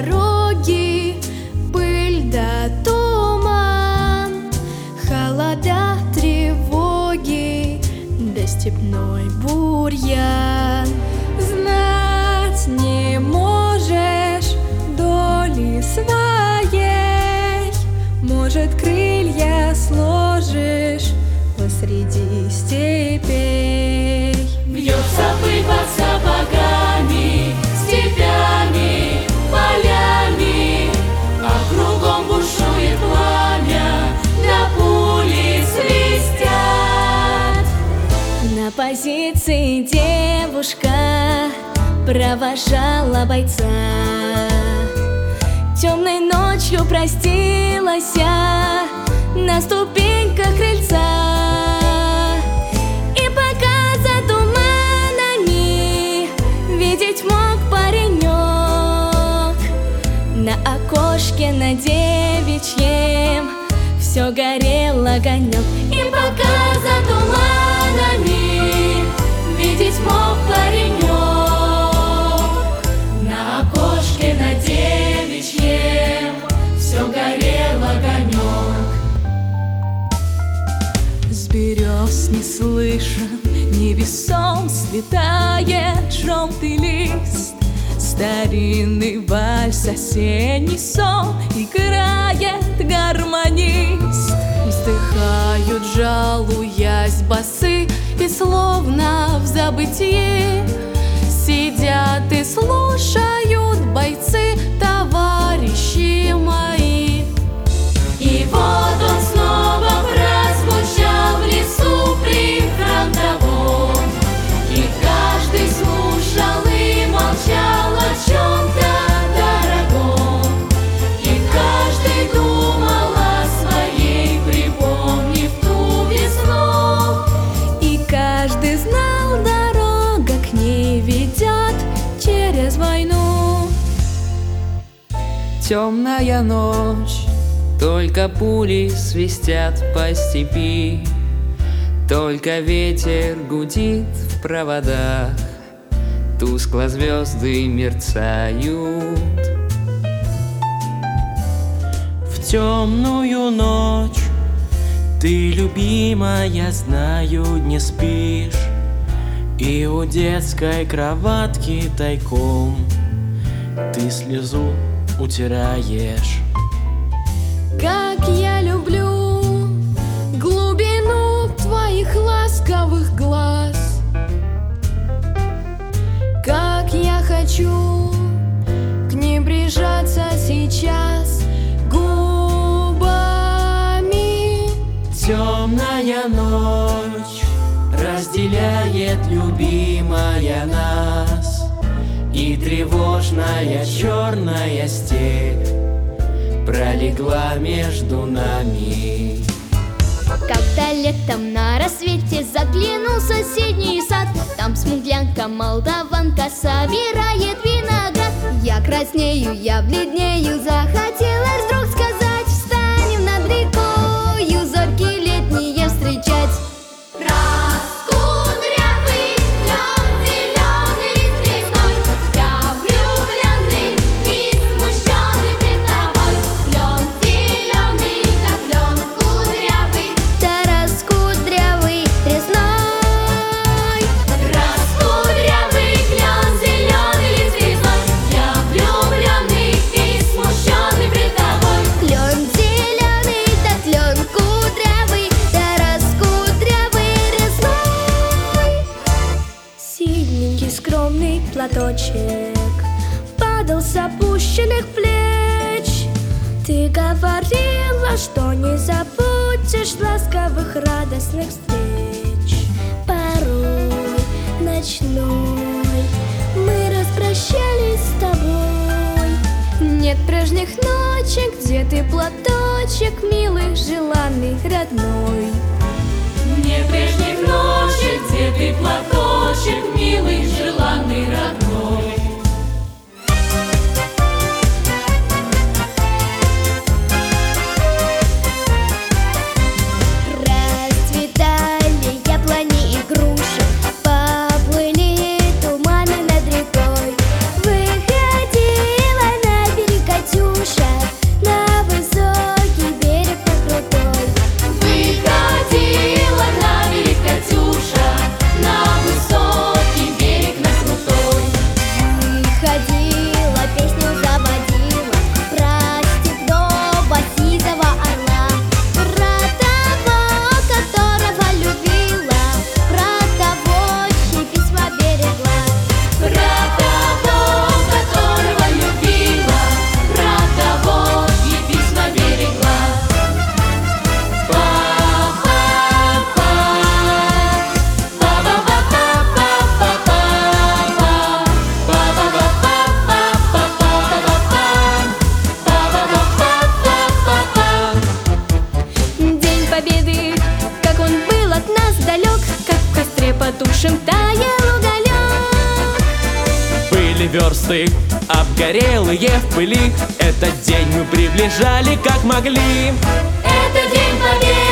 дороги, пыль да туман, холода, тревоги да степной бурьян. Знать не можешь доли своей, может, крылья сложишь посреди степей. Бьется пыль под сапогами, степями, полями, а кругом бушует пламя, да пули свистят. На позиции девушка провожала бойца, темной ночью простилась на ступеньках крыльца. И пока за туманами видеть мог паренек, на окошке на девичьем все горел огонек. И пока за туманами видеть мог паренек, на окошке на девичьем все горел огонек. С берез не слышен, невесом слетает желтый лист. Старинный вальс, осенний сон играет гармонист. Вздыхают, жалуясь басы, и словно в забытии сидят и слушают бойцы, товарищи мои. И вот он снова прозвучал в лесу прифронтовом, и каждый слушал и молчал о чем-то дорогом, и каждый думал о своей, припомнив ту весну. И каждый знал, дорога к ней ведет через войну. Темная ночь, только пули свистят по степи, только ветер гудит в проводах, тускло звезды мерцают. В темную ночь ты, любимая, знаю, не спишь, и у детской кроватки тайком ты слезу утираешь. Как я люблю глубину твоих ласковых глаз, как я хочу к ним прижаться сейчас губами. Темная ночь разделяет, любимая, нас, и тревожная черная степь пролегла между нами. Когда летом на рассвете заглянул в соседний сад, там смуглянка молдаванка собирает виноград. Я краснею, я бледнею, захотелось вдруг сказать: встанем над рекою зорьки летние встречать. Раскудрявый лен, зеленый лист лесной, я влюбленный и смущенный пред тобой. Лен зеленый, как лен кудрявый, Тарас кудрявый резной. раскудрявый лен, зеленый лист лесной, я влюбленный и смущенный пред тобой. Лен зеленый, так лен кудрявый, Тарас кудрявый резной. Синенький скромный платочек падал с опущенных плеч. Ты говорила, что не забудешь ласковых радостных встреч. Порой ночной мы распрощались с тобой. Нет прежних ночек, где ты платочек, милый, желанный, родной. Нет прежних ночей, где ты платочек, милый, желанный, родной. Расцветали яблони и груши, поплыли туманы над рекой. Выходила на берег Пробежали версты, обгорелые в пыли. Этот день мы приближали как могли. Это день победы.